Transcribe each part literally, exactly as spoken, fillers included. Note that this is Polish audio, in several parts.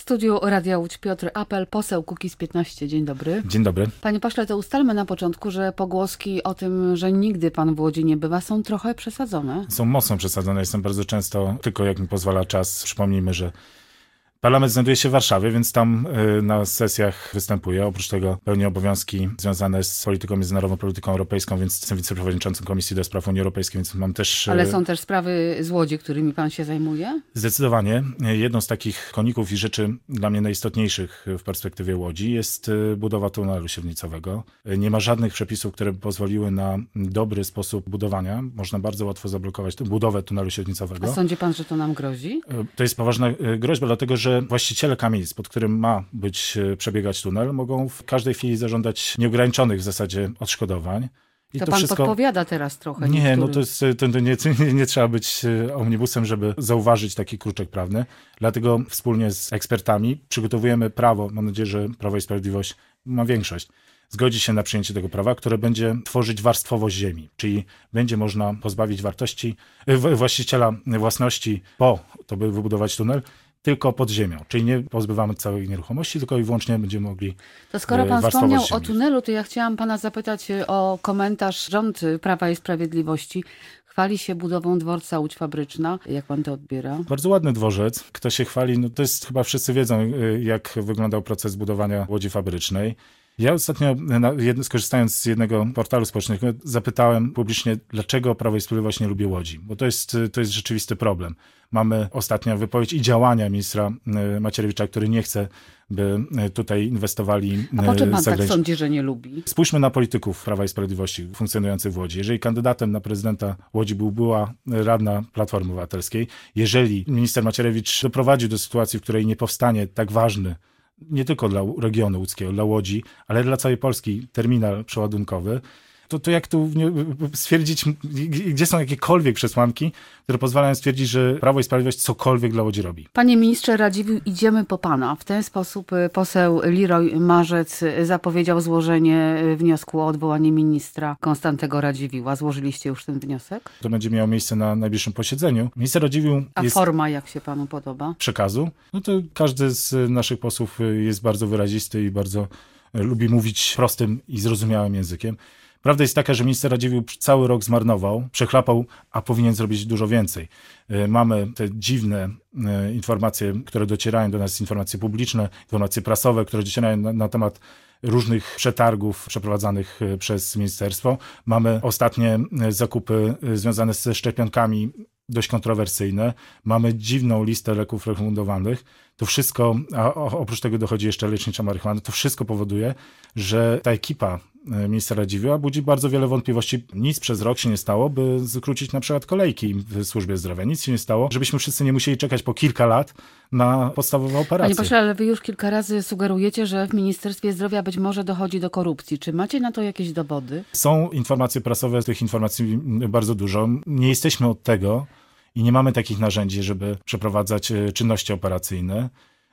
studiu Radia Łódź Piotr Apel, poseł Kukiz piętnaście. Dzień dobry. Dzień dobry. Panie pośle, to ustalmy na początku, że pogłoski o tym, że nigdy pan w Łodzi nie bywa, są trochę przesadzone. Są mocno przesadzone. Jestem bardzo często, tylko jak mi pozwala czas, przypomnijmy, że Parlament znajduje się w Warszawie, więc tam y, na sesjach występuje. Oprócz tego pełni obowiązki związane z polityką międzynarodową, polityką europejską, więc jestem wiceprzewodniczącym Komisji do Spraw Unii Europejskiej, więc mam też... Y, Ale są też sprawy z Łodzi, którymi pan się zajmuje? Zdecydowanie. Jedną z takich koników i rzeczy dla mnie najistotniejszych w perspektywie Łodzi jest budowa tunelu średnicowego. Nie ma żadnych przepisów, które by pozwoliły na dobry sposób budowania. Można bardzo łatwo zablokować budowę tunelu średnicowego. A sądzi pan, że to nam grozi? To jest poważna groźba, dlatego że właściciele kamienic, pod którym ma być przebiegać tunel, mogą w każdej chwili zażądać nieograniczonych w zasadzie odszkodowań. I to, to pan wszystko... podpowiada teraz trochę. Nie, niektórym. no to, jest, to, to nie, nie, nie trzeba być omnibusem, żeby zauważyć taki kruczek prawny. Dlatego wspólnie z ekspertami przygotowujemy prawo, mam nadzieję, że Prawo i Sprawiedliwość ma większość, zgodzi się na przyjęcie tego prawa, które będzie tworzyć warstwowość ziemi, czyli będzie można pozbawić wartości właściciela własności po to, by wybudować tunel, tylko pod ziemią, czyli nie pozbywamy całej nieruchomości, tylko i wyłącznie będziemy mogli To skoro pan warstwowość wspomniał ziemi. o tunelu, to ja chciałam pana zapytać o komentarz. Rząd Prawa i Sprawiedliwości chwali się budową dworca Łódź Fabryczna. Jak pan to odbiera? Bardzo ładny dworzec. Kto się chwali, no to jest chyba wszyscy wiedzą, jak wyglądał proces budowania Łodzi Fabrycznej. Ja ostatnio, skorzystając z jednego portalu społecznego, zapytałem publicznie, dlaczego Prawo i Sprawiedliwość nie lubi Łodzi, bo to jest, to jest rzeczywisty problem. Mamy ostatnio wypowiedź i działania ministra Macierewicza, który nie chce, by tutaj inwestowali A po czym pan zagranicznie. tak sądzi, że nie lubi? Spójrzmy na polityków Prawa i Sprawiedliwości funkcjonujących w Łodzi. Jeżeli kandydatem na prezydenta Łodzi był, była radna Platformy Obywatelskiej, jeżeli minister Macierewicz doprowadził do sytuacji, w której nie powstanie tak ważny nie tylko dla regionu łódzkiego, dla Łodzi, ale dla całej Polski terminal przeładunkowy, to, to jak tu stwierdzić, gdzie są jakiekolwiek przesłanki, które pozwalają stwierdzić, że Prawo i Sprawiedliwość cokolwiek dla Łodzi robi. Panie ministrze Radziwiłł, idziemy po pana. W ten sposób poseł Liroy Marzec zapowiedział złożenie wniosku o odwołanie ministra Konstantego Radziwiłła. Złożyliście już ten wniosek? To będzie miało miejsce na najbliższym posiedzeniu. Minister Radziwiłł A jest forma jak się panu podoba? przekazu. No to każdy z naszych posłów jest bardzo wyrazisty i bardzo lubi mówić prostym i zrozumiałym językiem. Prawda jest taka, że minister Radziwiłł cały rok zmarnował, przechlapał, a powinien zrobić dużo więcej. Mamy te dziwne informacje, które docierają do nas, informacje publiczne, informacje prasowe, które docierają na, na temat różnych przetargów przeprowadzanych przez ministerstwo. Mamy ostatnie zakupy związane ze szczepionkami, dość kontrowersyjne. Mamy dziwną listę leków refundowanych. To wszystko, a oprócz tego dochodzi jeszcze lecznicza marihuana, to wszystko powoduje, że ta ekipa ministra Radziwiłła budzi bardzo wiele wątpliwości. Nic przez rok się nie stało, by skrócić na przykład kolejki w służbie zdrowia. Nic się nie stało, żebyśmy wszyscy nie musieli czekać po kilka lat na podstawowe operacje. Panie pośle, ale wy już kilka razy sugerujecie, że w Ministerstwie Zdrowia być może dochodzi do korupcji. Czy macie na to jakieś dowody? Są informacje prasowe, tych informacji bardzo dużo. Nie jesteśmy od tego i nie mamy takich narzędzi, żeby przeprowadzać czynności operacyjne.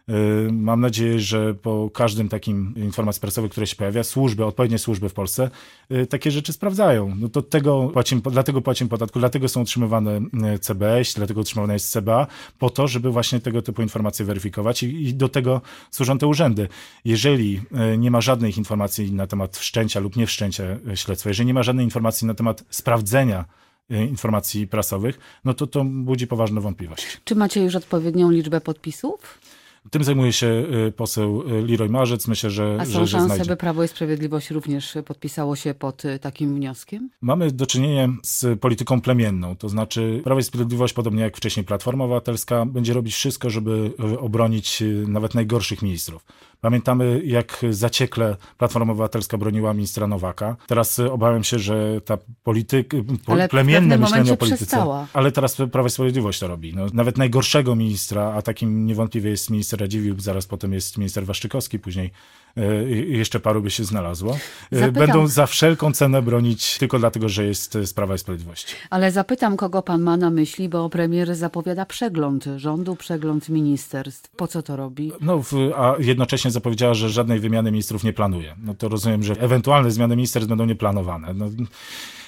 Mam nadzieję, że po każdym takim informacji prasowej, które się pojawia, służby, odpowiednie służby w Polsce takie rzeczy sprawdzają. No to tego płacimy, dlatego płacimy podatku, dlatego są utrzymywane C B S, dlatego utrzymywane jest C B A, po to, żeby właśnie tego typu informacje weryfikować i, i do tego służą te urzędy. Jeżeli nie ma żadnych informacji na temat wszczęcia lub nie wszczęcia śledztwa, jeżeli nie ma żadnej informacji na temat sprawdzenia informacji prasowych, no to to budzi poważne wątpliwości. Czy macie już odpowiednią liczbę podpisów? Tym zajmuje się poseł Liroy Marzec. Myślę, że A są że, że szanse, znajdzie. by Prawo i Sprawiedliwość również podpisało się pod takim wnioskiem? Mamy do czynienia z polityką plemienną. To znaczy Prawo i Sprawiedliwość, podobnie jak wcześniej Platforma Obywatelska, będzie robić wszystko, żeby obronić nawet najgorszych ministrów. Pamiętamy, jak zaciekle Platforma Obywatelska broniła ministra Nowaka. Teraz obawiam się, że ta polityka, ale plemienne myślenie o polityce, przestała. ale teraz Prawo i Sprawiedliwość to robi. No, nawet najgorszego ministra, a takim niewątpliwie jest minister Radziwiłł, zaraz potem jest minister Waszczykowski, później jeszcze paru by się znalazło. Zapytam. Będą za wszelką cenę bronić tylko dlatego, że jest z Prawa i Sprawiedliwości. Ale zapytam, kogo pan ma na myśli, bo premier zapowiada przegląd rządu, przegląd ministerstw. Po co to robi? No, a jednocześnie zapowiedziała, że żadnej wymiany ministrów nie planuje. No to rozumiem, że ewentualne zmiany ministerstw będą nieplanowane. No,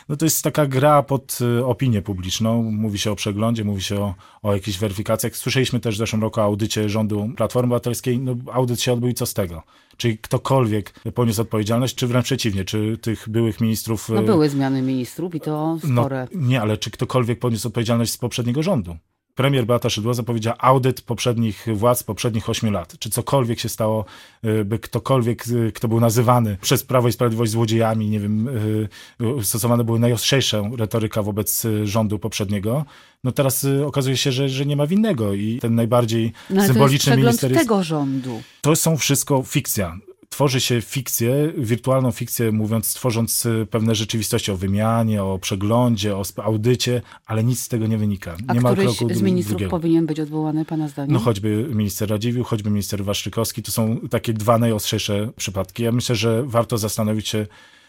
No to jest taka gra pod opinię publiczną. Mówi się o przeglądzie, mówi się o, o jakichś weryfikacjach. Słyszeliśmy też w zeszłym roku o audycie rządu Platformy Obywatelskiej. No, audyt się odbył i co z tego? Czy ktokolwiek poniósł odpowiedzialność, czy wręcz przeciwnie, czy tych byłych ministrów... No były zmiany ministrów i to spore. No, nie, ale czy ktokolwiek poniósł odpowiedzialność z poprzedniego rządu? Premier Beata Szydło zapowiedziała audyt poprzednich władz, poprzednich ośmiu lat. Czy cokolwiek się stało, by ktokolwiek, kto był nazywany przez Prawo i Sprawiedliwość złodziejami, nie wiem, stosowane były najostrzejsze retoryka wobec rządu poprzedniego, no teraz okazuje się, że, że nie ma winnego i ten najbardziej no, ale symboliczny to jest minister jest... tego rządu. To są wszystko fikcja. Tworzy się fikcję, wirtualną fikcję, mówiąc, tworząc pewne rzeczywistości o wymianie, o przeglądzie, o audycie, ale nic z tego nie wynika. A nie ma któryś kroku z ministrów drugiego. powinien być odwołany, pana zdaniem? No choćby minister Radziwiłł, choćby minister Waszczykowski. To są takie dwa najostrzejsze przypadki. Ja myślę, że warto zastanowić się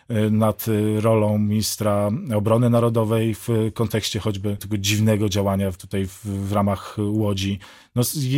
nad rolą ministra obrony narodowej w kontekście choćby tego dziwnego działania tutaj w, w ramach Łodzi. No,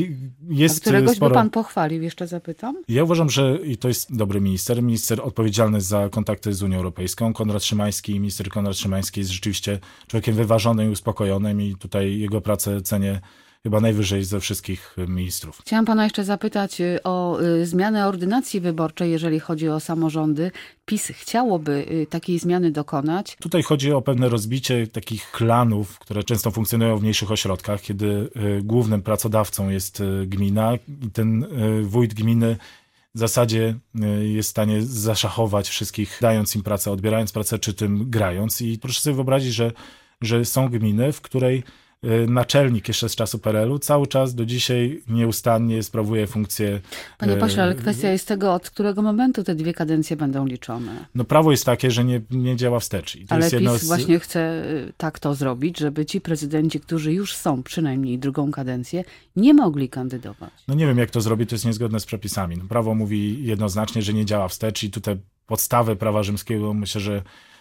jest A któregoś sporo... by pan pochwalił, jeszcze zapytam? Ja uważam, że i to jest dobry minister, minister odpowiedzialny za kontakty z Unią Europejską. Konrad Szymański, minister Konrad Szymański jest rzeczywiście człowiekiem wyważonym i uspokojonym i tutaj jego pracę cenię chyba najwyżej ze wszystkich ministrów. Chciałam pana jeszcze zapytać o y, zmianę ordynacji wyborczej, jeżeli chodzi o samorządy. PiS chciałoby y, takiej zmiany dokonać. Tutaj chodzi o pewne rozbicie takich klanów, które często funkcjonują w mniejszych ośrodkach, kiedy y, głównym pracodawcą jest y, gmina i ten y, wójt gminy w zasadzie y, jest w stanie zaszachować wszystkich, dając im pracę, odbierając pracę, czy tym grając. I proszę sobie wyobrazić, że, że są gminy, w której naczelnik jeszcze z czasu P R L u cały czas do dzisiaj nieustannie sprawuje funkcję... Panie pośle, ale kwestia jest tego, od którego momentu te dwie kadencje będą liczone. No prawo jest takie, że nie, nie działa wstecz. I to ale jest PiS z... właśnie chce tak to zrobić, żeby ci prezydenci, którzy już są przynajmniej drugą kadencję, nie mogli kandydować. No nie wiem, jak to zrobić, to jest niezgodne z przepisami. No, prawo mówi jednoznacznie, że nie działa wstecz i tutaj podstawę prawa rzymskiego myślę, że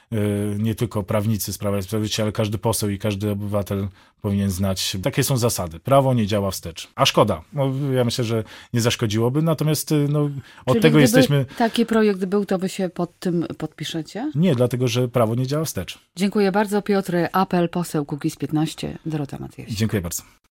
nie tylko prawnicy z Prawa i Sprawiedliwości, ale każdy poseł i każdy obywatel powinien znać. Takie są zasady. Prawo nie działa wstecz. A szkoda. No, ja myślę, że nie zaszkodziłoby, natomiast no, od Czyli tego jesteśmy... taki projekt był, to wy się pod tym podpiszecie? Nie, dlatego, że prawo nie działa wstecz. Dziękuję bardzo. Piotr Apel, poseł Kukiz piętnaście, Dorota Matjaś. Dziękuję bardzo.